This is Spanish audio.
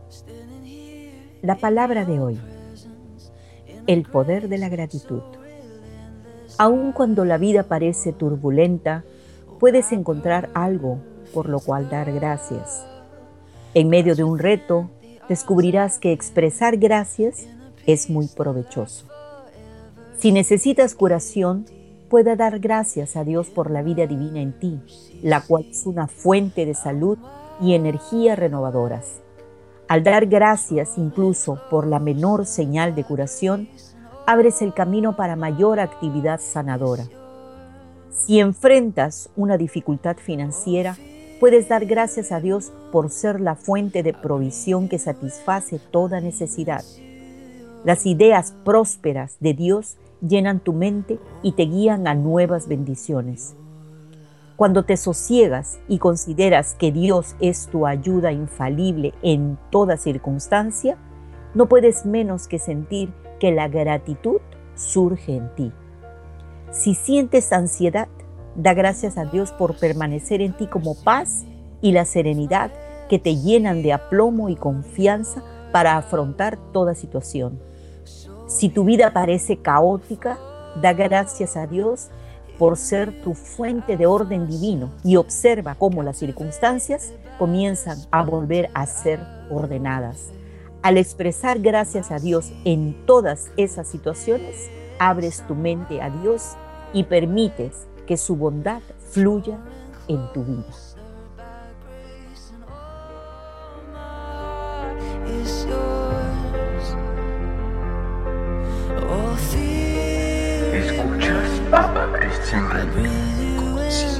La palabra de hoy, el poder de la gratitud. Aun cuando la vida parece turbulenta, puedes encontrar algo por lo cual dar gracias. En medio de un reto, descubrirás que expresar gracias es muy provechoso. Si necesitas curación, pueda dar gracias a Dios por la vida divina en ti, la cual es una fuente de salud y energía renovadoras. Al dar gracias incluso por la menor señal de curación, abres el camino para mayor actividad sanadora. Si enfrentas una dificultad financiera, puedes dar gracias a Dios por ser la fuente de provisión que satisface toda necesidad. Las ideas prósperas de Dios llenan tu mente y te guían a nuevas bendiciones. Cuando te sosiegas y consideras que Dios es tu ayuda infalible en toda circunstancia, no puedes menos que sentir que la gratitud surge en ti. Si sientes ansiedad, da gracias a Dios por permanecer en ti como paz y la serenidad que te llenan de aplomo y confianza para afrontar toda situación. Si tu vida parece caótica, da gracias a Dios por ser tu fuente de orden divino y observa cómo las circunstancias comienzan a volver a ser ordenadas. Al expresar gracias a Dios en todas esas situaciones, abres tu mente a Dios y permites que su bondad fluya en tu vida. Escuchas Papa Christian Radio.